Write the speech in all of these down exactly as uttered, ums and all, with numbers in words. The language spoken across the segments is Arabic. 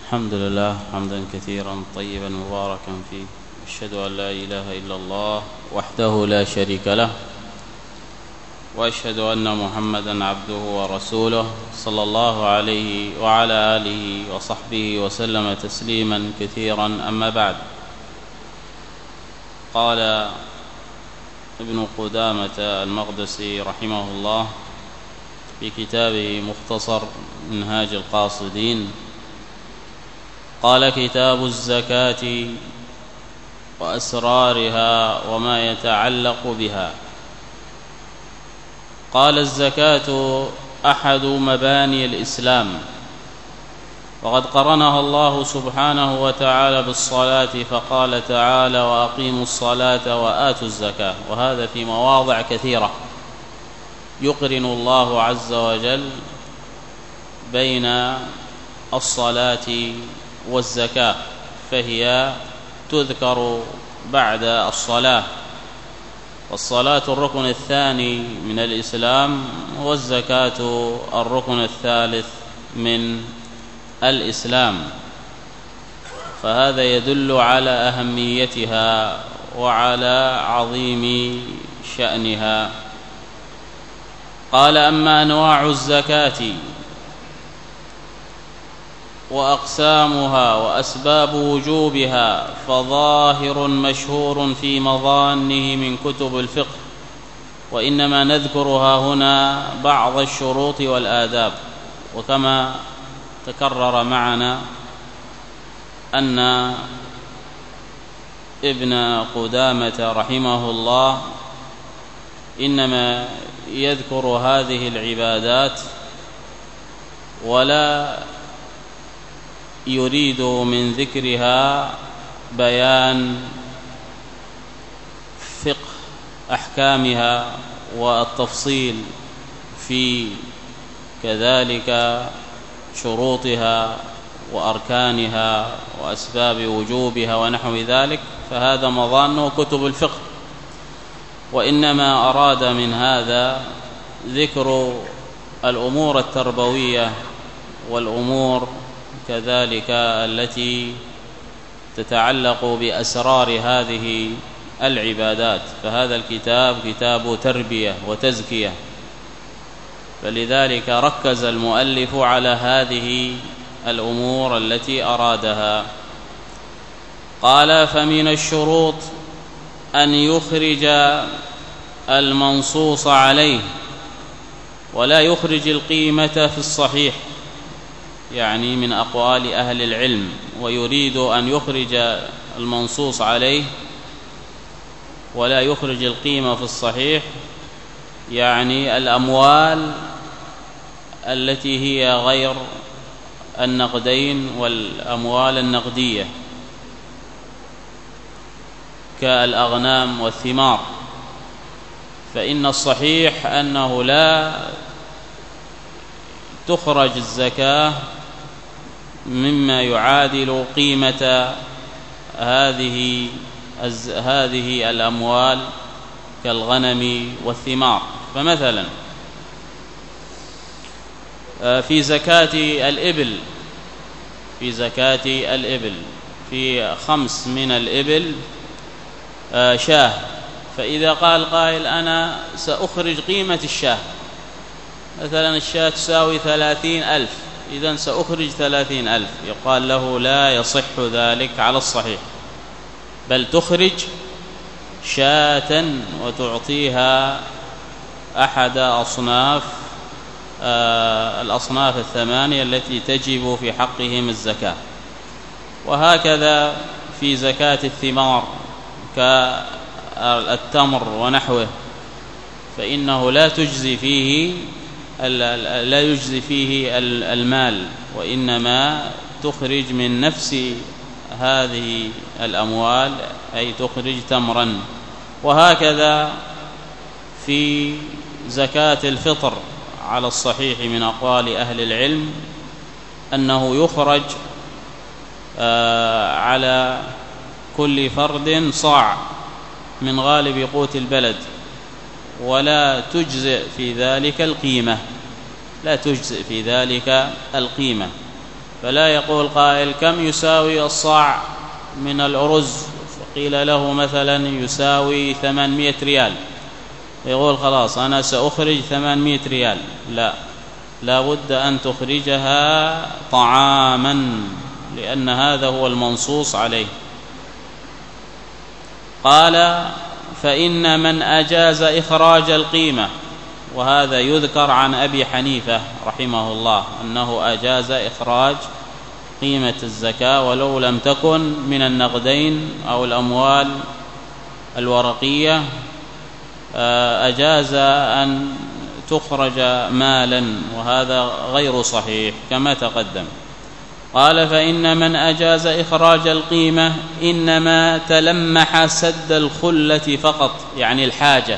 الحمد لله حمدا كثيرا طيبا مباركا فيه، أشهد أن لا إله إلا الله وحده لا شريك له، وأشهد أن محمدا عبده ورسوله صلى الله عليه وعلى آله وصحبه وسلم تسليما كثيرا. أما بعد، قال ابن قدامة المقدسي رحمه الله في كتابه مختصر منهاج القاصدين، قال: كتاب الزكاة وأسرارها وما يتعلق بها. قال: الزكاة أحد مباني الإسلام، وقد قرنها الله سبحانه وتعالى بالصلاة، فقال تعالى: وأقيموا الصلاة وآتوا الزكاة. وهذا في مواضع كثيرة يقرن الله عز وجل بين الصلاة والزكاة، فهي تذكر بعد الصلاة، والصلاة الركن الثاني من الإسلام، والزكاة الركن الثالث من الإسلام، فهذا يدل على أهميتها وعلى عظيم شأنها. قال: أما أنواع الزكاة وأقسامها وأسباب وجوبها فظاهر مشهور في مظانه من كتب الفقه، وإنما نذكرها هنا بعض الشروط والآداب. وكما تكرر معنا أن ابن قدامة رحمه الله إنما يذكر هذه العبادات ولا يريد من ذكرها بيان فقه أحكامها والتفصيل في كذلك شروطها وأركانها وأسباب وجوبها ونحو ذلك، فهذا مظانه كتب الفقه. وإنما أراد من هذا ذكر الأمور التربوية والأمور كذلك التي تتعلق بأسرار هذه العبادات، فهذا الكتاب كتاب تربية وتزكية، فلذلك ركز المؤلف على هذه الأمور التي أرادها. قال: فمن الشروط أن يخرج المنصوص عليه ولا يخرج القيمة في الصحيح، يعني من أقوال أهل العلم، ويريد أن يخرج المنصوص عليه ولا يخرج القيمة في الصحيح، يعني الأموال التي هي غير النقدين والأموال النقدية كالأغنام والثمار، فإن الصحيح أنه لا تخرج الزكاة مما يعادل قيمة هذه هذه الأموال كالغنم والثمار. فمثلا في زكاة الإبل في زكاة الإبل في خمس من الإبل شاه، فإذا قال قائل: أنا سأخرج قيمة الشاه، مثلا الشاة تساوي ثلاثين ألف، إذن سأخرج ثلاثين ألف، يقال له: لا يصح ذلك على الصحيح، بل تخرج شاة وتعطيها أحد أصناف آه الأصناف الثمانية التي تجب في حقهم الزكاة. وهكذا في زكاة الثمار كالتمر ونحوه، فإنه لا تجزي فيه لا يجزي فيه المال، وإنما تخرج من نفس هذه الأموال، أي تخرج تمرا. وهكذا في زكاة الفطر على الصحيح من أقوال أهل العلم أنه يخرج على كل فرد صاع من غالب قوت البلد، ولا تجزئ في ذلك القيمة لا تجزئ في ذلك القيمة فلا يقول قائل كم يساوي الصاع من الأرز، فقيل له مثلا يساوي ثمانمائة ريال، يقول خلاص أنا سأخرج ثمانمائة ريال. لا، لا بد أن تخرجها طعاما، لأن هذا هو المنصوص عليه. قال فإن من أجاز إخراج القيمة، وهذا يذكر عن أبي حنيفة رحمه الله أنه أجاز إخراج قيمة الزكاة ولو لم تكن من النقدين أو الأموال الورقية، أجاز أن تخرج مالا، وهذا غير صحيح كما تقدم. قال فإن من أجاز إخراج القيمة إنما تلمح سد الخلة فقط، يعني الحاجة،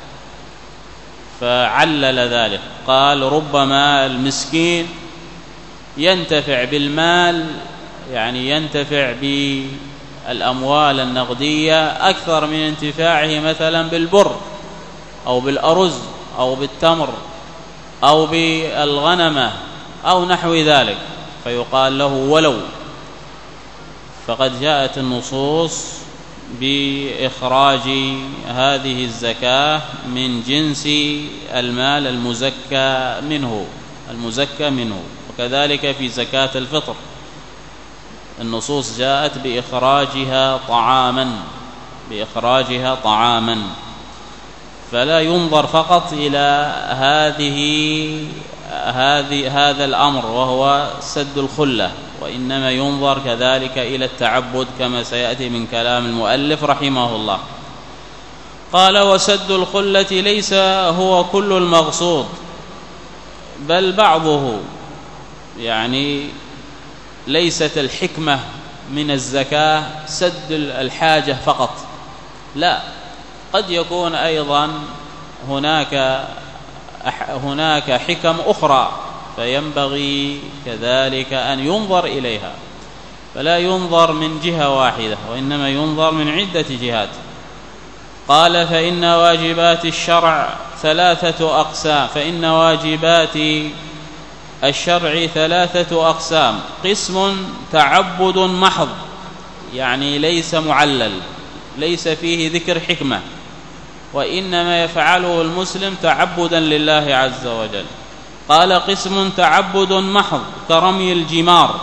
فعلل ذلك، قال ربما المسكين ينتفع بالمال، يعني ينتفع بالأموال النقدية أكثر من انتفاعه مثلا بالبر أو بالأرز أو بالتمر أو بالغنمة أو نحو ذلك، فيقال له ولو. فقد جاءت النصوص بإخراج هذه الزكاة من جنس المال المزكى منه المزكى منه وكذلك في زكاة الفطر النصوص جاءت بإخراجها طعاما بإخراجها طعاما فلا ينظر فقط إلى هذه هذه هذا الأمر وهو سد الخلة، وإنما ينظر كذلك إلى التعبد كما سيأتي من كلام المؤلف رحمه الله. قال وسد الخلة ليس هو كل المقصود، بل بعضه، يعني ليست الحكمة من الزكاة سد الحاجة فقط، لا، قد يكون أيضا هناك هناك حكم أخرى، فينبغي كذلك أن ينظر إليها، فلا ينظر من جهة واحدة وإنما ينظر من عدة جهات. قال فإن واجبات الشرع ثلاثة أقسام فإن واجبات الشرع ثلاثة أقسام قسم تعبد محض، يعني ليس معلل، ليس فيه ذكر حكمة، وإنما يفعله المسلم تعبدا لله عز وجل. قال قسم تعبد محض كرمي الجمار،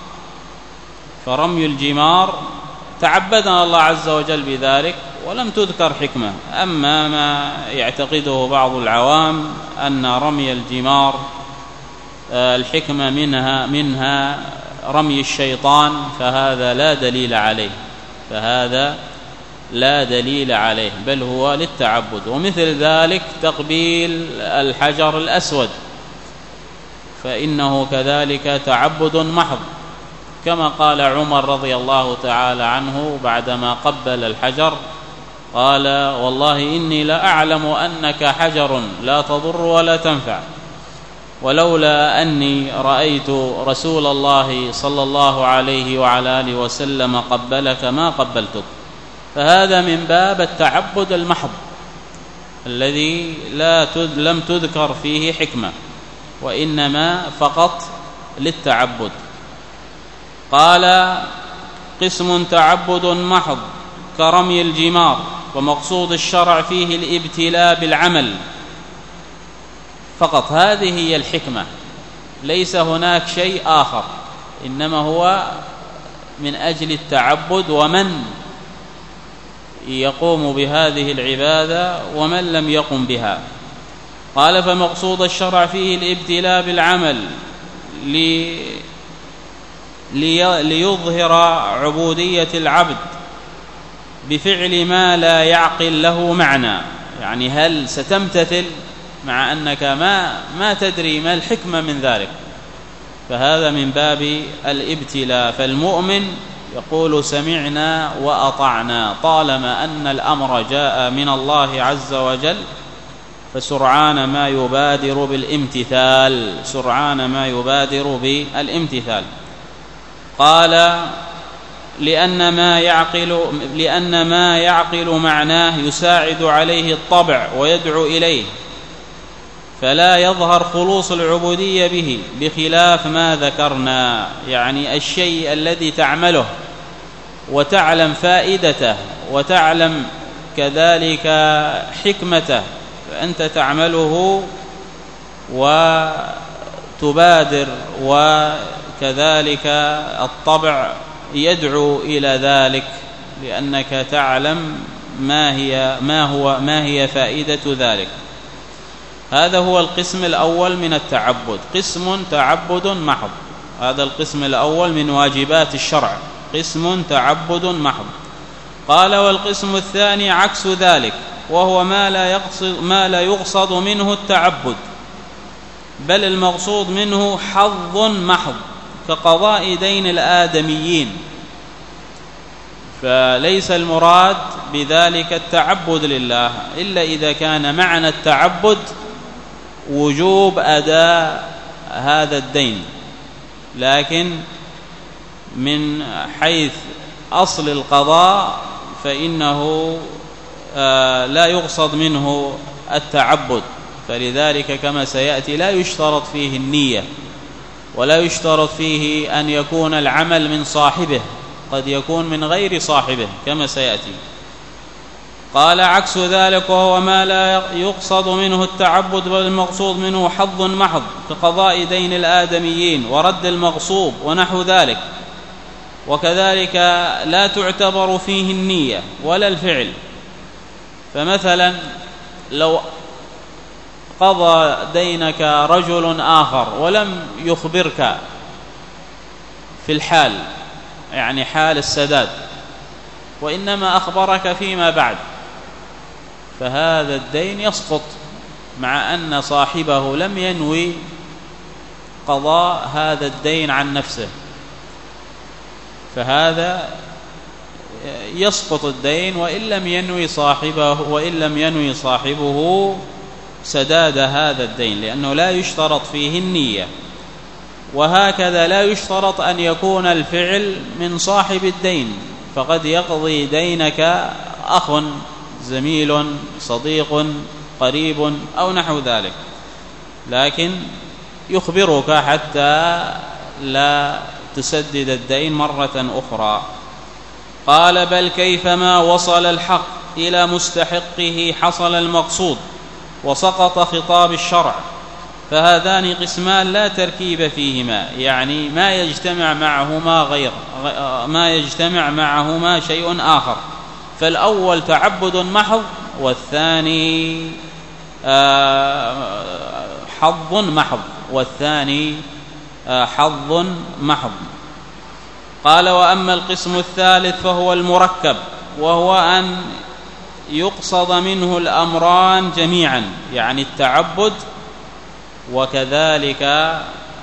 فرمي الجمار تعبدنا الله عز وجل بذلك ولم تذكر حكمة. أما ما يعتقده بعض العوام أن رمي الجمار الحكمة منها منها رمي الشيطان، فهذا لا دليل عليه فهذا لا دليل عليه بل هو للتعبد. ومثل ذلك تقبيل الحجر الأسود، فإنه كذلك تعبد محض، كما قال عمر رضي الله تعالى عنه بعدما قبل الحجر، قال والله إني لا أعلم أنك حجر لا تضر ولا تنفع، ولولا أني رأيت رسول الله صلى الله عليه وعلى آله وسلم قبلك ما قبلتك. فهذا من باب التعبد المحض الذي لا لم تذكر فيه حكمة وإنما فقط للتعبد. قال قسم تعبد محض كرمي الجمار، ومقصود الشرع فيه الابتلاء بالعمل فقط، هذه هي الحكمة، ليس هناك شيء آخر، إنما هو من أجل التعبد، ومن يقوم بهذه العبادة ومن لم يقم بها. قال فمقصود الشرع فيه الابتلاء بالعمل لي لي ليظهر عبودية العبد بفعل ما لا يعقل له معنى، يعني هل ستمتثل مع أنك ما ما تدري ما الحكمة من ذلك، فهذا من باب الابتلاء. فالمؤمن يقول سمعنا وأطعنا طالما أن الأمر جاء من الله عز وجل، فسرعان ما يبادر بالامتثال سرعان ما يبادر بالامتثال. قال لأن ما يعقل لأن ما يعقل معناه يساعد عليه الطبع ويدعو إليه، فلا يظهر خلوص العبودية به، بخلاف ما ذكرنا، يعني الشيء الذي تعمله وتعلم فائدته وتعلم كذلك حكمته، فأنت تعمله وتبادر، وكذلك الطبع يدعو إلى ذلك، لأنك تعلم ما هي ما هو ما هي فائدة ذلك. هذا هو القسم الأول من التعبد، قسم تعبد محض. هذا القسم الأول من واجبات الشرع، قسم تعبد محض. قال: والقسم الثاني عكس ذلك، وهو ما لا يقصد ما لا يقصد منه التعبد، بل المقصود منه حظ محض، كقضاء دين الآدميين. فليس المراد بذلك التعبد لله، إلا إذا كان معنى التعبد وجوب أداء هذا الدين، لكن من حيث أصل القضاء فإنه لا يقصد منه التعبد. فلذلك كما سيأتي لا يشترط فيه النية، ولا يشترط فيه أن يكون العمل من صاحبه، قد يكون من غير صاحبه كما سيأتي. قال: عكس ذلك، وهو ما لا يقصد منه التعبد، بل المقصود منه حظ محض، كقضاء دين الآدميين ورد المغصوب ونحو ذلك. وكذلك لا تعتبر فيه النية ولا الفعل. فمثلا لو قضى دينك رجل آخر ولم يخبرك في الحال، يعني حال السداد، وإنما أخبرك فيما بعد، فهذا الدين يسقط، مع أن صاحبه لم ينوي قضاء هذا الدين عن نفسه، فهذا يسقط الدين وإن لم ينوي صاحبه وإن لم ينوي صاحبه سداد هذا الدين، لأنه لا يشترط فيه النية. وهكذا لا يشترط أن يكون الفعل من صاحب الدين، فقد يقضي دينك أخ، زميل، صديق، قريب أو نحو ذلك، لكن يخبرك حتى لا تسدد الدين مرة أخرى. قال: بل كيفما وصل الحق إلى مستحقه حصل المقصود وسقط خطاب الشرع، فهذان قسمان لا تركيب فيهما، يعني ما يجتمع معهما غير ما يجتمع معهما شيء آخر. فالأول تعبد محض، والثاني حظ محض والثاني حظ محض. قال: وأما القسم الثالث فهو المركب، وهو أن يقصد منه الأمران جميعا، يعني التعبد وكذلك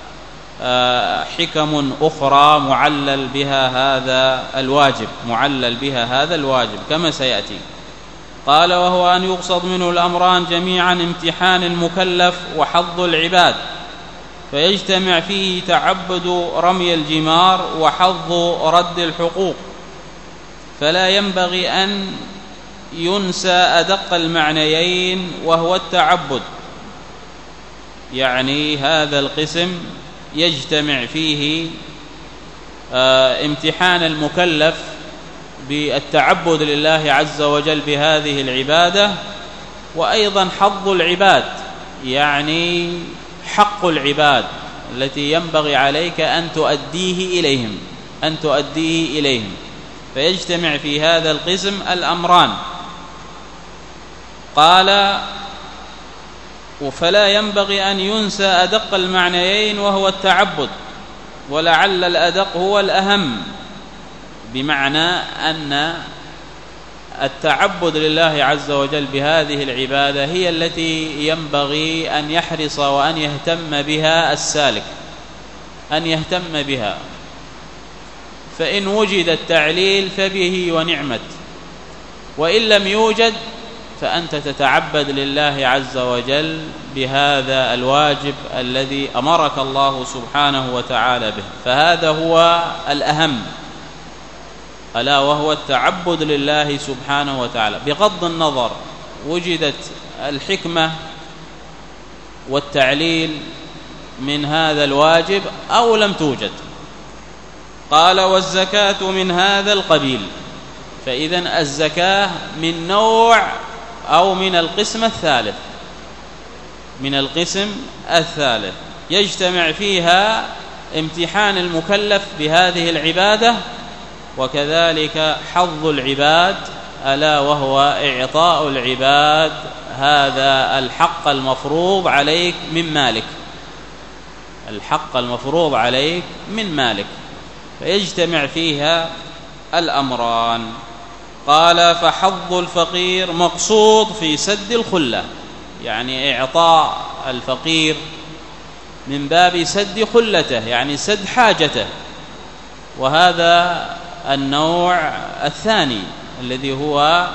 حكم أخرى معلل بها هذا الواجب معلل بها هذا الواجب كما سيأتي. قال: وهو أن يقصد منه الأمران جميعا، امتحان المكلف وحظ العباد، فيجتمع فيه تعبد رمي الجمار وحظ رد الحقوق، فلا ينبغي أن ينسى أدق المعنيين وهو التعبد، يعني هذا القسم يجتمع فيه امتحان المكلف بالتعبد لله عز وجل بهذه العبادة، وأيضا حظ العباد، يعني حق العباد التي ينبغي عليك أن تؤديه إليهم أن تؤديه إليهم فيجتمع في هذا القسم الأمران. قال: فلا ينبغي أن ينسى أدق المعنيين وهو التعبد، ولعل الأدق هو الأهم، بمعنى أن التعبد لله عز وجل بهذه العبادة هي التي ينبغي أن يحرص وأن يهتم بها السالك، أن يهتم بها، فإن وجد التعليل فبه ونعمت، وإن لم يوجد فأنت تتعبد لله عز وجل بهذا الواجب الذي أمرك الله سبحانه وتعالى به، فهذا هو الأهم، ألا وهو التعبد لله سبحانه وتعالى، بغض النظر وجدت الحكمة والتعليل من هذا الواجب أو لم توجد؟ قال والزكاة من هذا القبيل. فإذن الزكاة من نوع أو من القسم الثالث، من القسم الثالث يجتمع فيها امتحان المكلف بهذه العبادة وكذلك حظ العباد، ألا وهو إعطاء العباد هذا الحق المفروض عليك من مالك، الحق المفروض عليك من مالك، فيجتمع فيها الأمران. قال فحظ الفقير مقصود في سد الخلة، يعني إعطاء الفقير من باب سد خلته، يعني سد حاجته، وهذا النوع الثاني الذي هو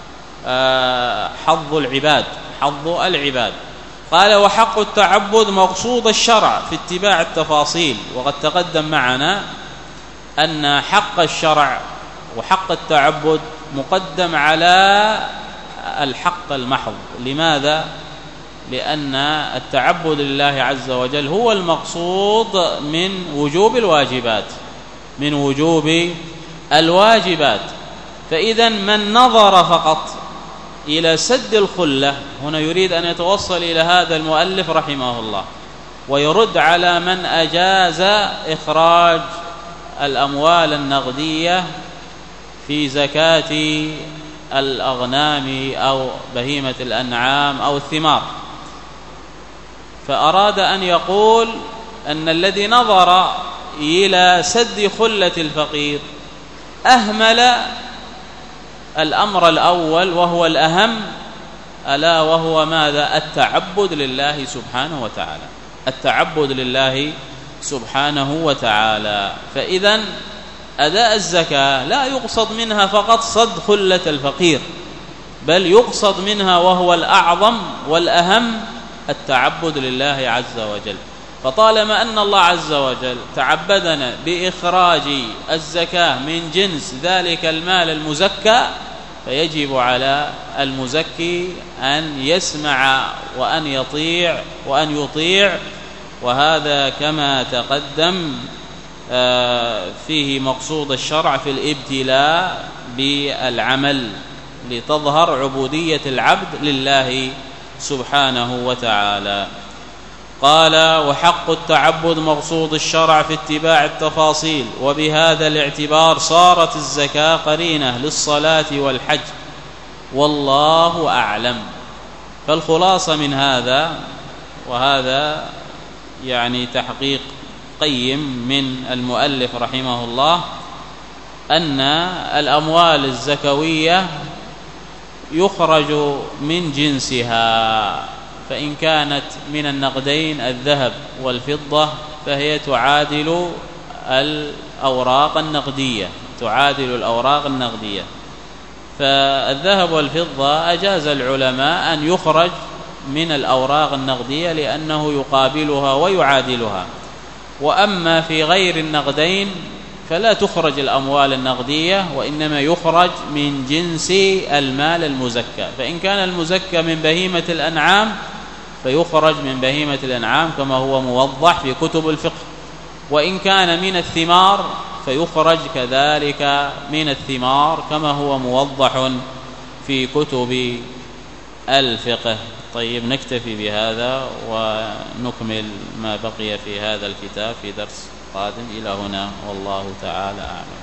حظ العباد، حظ العباد. قال وحق التعبد مقصود الشرع في اتباع التفاصيل، وقد تقدم معنا أن حق الشرع وحق التعبد مقدم على الحق المحض. لماذا؟ لأن التعبد لله عز وجل هو المقصود من وجوب الواجبات، من وجوب الواجبات. فإذا من نظر فقط إلى سد الخلة، هنا يريد أن يتوصل إلى هذا المؤلف رحمه الله ويرد على من أجاز إخراج الأموال النقدية في زكاة الأغنام أو بهيمة الأنعام أو الثمار. فأراد أن يقول أن الذي نظر إلى سد خلة الفقير أهمل الأمر الأول وهو الأهم، ألا وهو ماذا؟ التعبد لله سبحانه وتعالى، التعبد لله سبحانه وتعالى. فإذن أداء الزكاة لا يقصد منها فقط صد خلة الفقير، بل يقصد منها وهو الأعظم والأهم التعبد لله عز وجل. فطالما أن الله عز وجل تعبدنا بإخراج الزكاة من جنس ذلك المال المزكى، فيجب على المزكي أن يسمع وأن يطيع وأن يطيع، وهذا كما تقدم فيه مقصود الشرع في الابتلاء بالعمل لتظهر عبودية العبد لله سبحانه وتعالى. قال وحق التعبد مقصود الشرع في اتباع التفاصيل، وبهذا الاعتبار صارت الزكاة قرينة للصلاة والحج، والله أعلم. فالخلاصة من هذا، وهذا يعني تحقيق قيم من المؤلف رحمه الله، أن الأموال الزكوية يخرج من جنسها، فإن كانت من النقدين الذهب والفضة فهي تعادل الأوراق النقدية، تعادل الأوراق النقدية. فالذهب والفضة أجاز العلماء أن يخرج من الأوراق النقدية لأنه يقابلها ويعادلها. وأما في غير النقدين فلا تخرج الأموال النقدية، وإنما يخرج من جنس المال المزكى. فإن كان المزكى من بهيمة الأنعام فيخرج من بهيمة الأنعام كما هو موضح في كتب الفقه، وإن كان من الثمار فيخرج كذلك من الثمار كما هو موضح في كتب الفقه. طيب، نكتفي بهذا ونكمل ما بقي في هذا الكتاب في درس قادم. إلى هنا والله تعالى أعلم.